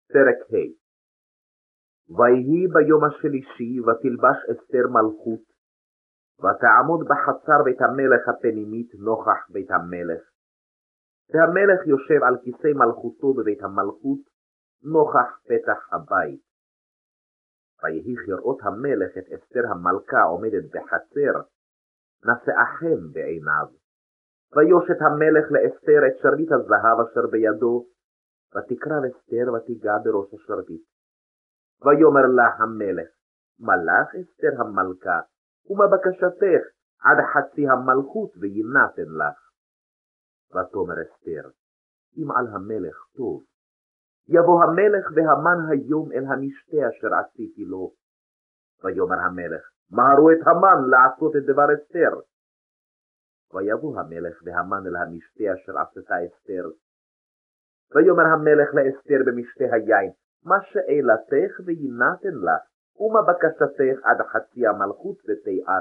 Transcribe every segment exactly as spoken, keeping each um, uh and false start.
פרק ה'. ויהי ביום השלישי, ותלבש אסתר מלכות, ותעמוד בחצר בית המלך הפנימית נוכח בית המלך. והמלך יושב על כיסא מלכותו בבית המלכות, נוכח פתח הבית. ויהי כראות המלך את אסתר המלכה עומדת בחצר, נשאה חן בעיניו. ויושת המלך לאסתר את שרביט הזהב אשר בידו, ותקרב אסתר ותיגע בראש השרביט. ויאמר לה המלך, מה לך אסתר המלכה, ומה בקשתך עד חצי המלכות ויינתן לך? ותאמר אסתר, אם על המלך טוב, יבוא המלך והמן היום אל המשתה אשר עשיתי לו. ויאמר המלך, מהרו את המן לעשות את דבר אסתר. ויבוא המלך והמן אל המשתה אשר עשתה אסתר. ויאמר המלך לאסתר במשתה היין, מה שאלתך ויינתן לך, ומה בקשתך עד חצי המלכות ותיעש?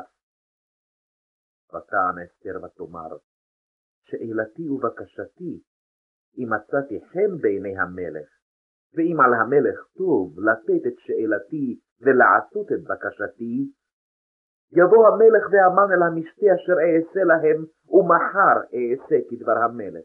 ותען אסתר ותאמר, שאלתי ובקשתי, אם מצאתי חן בעיני המלך, ואם על המלך טוב לתת את שאלתי ולעשות את בקשתי, יבוא המלך והמן אל המשתה אשר אעשה להם, ומחר אעשה כדבר המלך.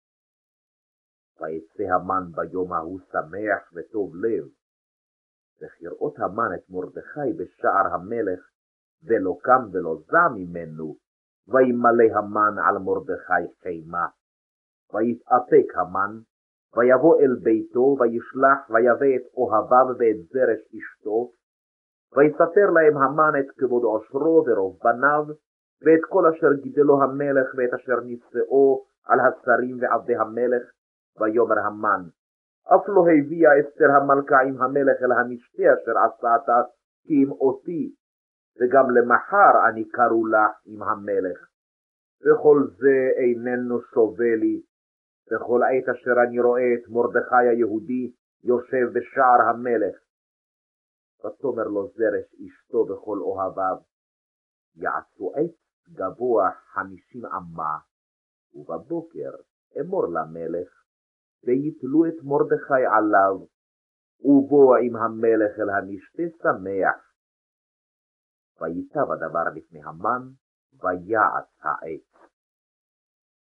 ויצא המן ביום ההוא שמח וטוב לב, וכראות המן את מרדכי בשער המלך, ולא קם ולא זע ממנו, וימלא המן על מרדכי חימה. ויתאפק המן, ויבוא אל ביתו, וישלח ויבא את אוהביו ואת זרש אשתו, ויספר להם המן את כבוד עושרו ורוב בניו, ואת כל אשר גידלו המלך, ואת אשר נישאו על השרים ועבדי המלך. ויאמר המן, אף לא הביאה אסתר המלכה עם המלך אל המשתה אשר עשתה, כי אם אותי, וגם למחר אני קראו לך עם המלך. וכל זה איננו שווה לי, וכל עת אשר אני רואה את מרדכי היהודי יושב בשער המלך. ותאמר לו זרש אשתו וכל אוהביו, יעשו עץ גבוה חמישים אמה, ובבוקר אמור למלך, ויתלו את מרדכי עליו, ובוא עם המלך אל המשתה שמח. ויטב הדבר לפני המן, ויעש העץ.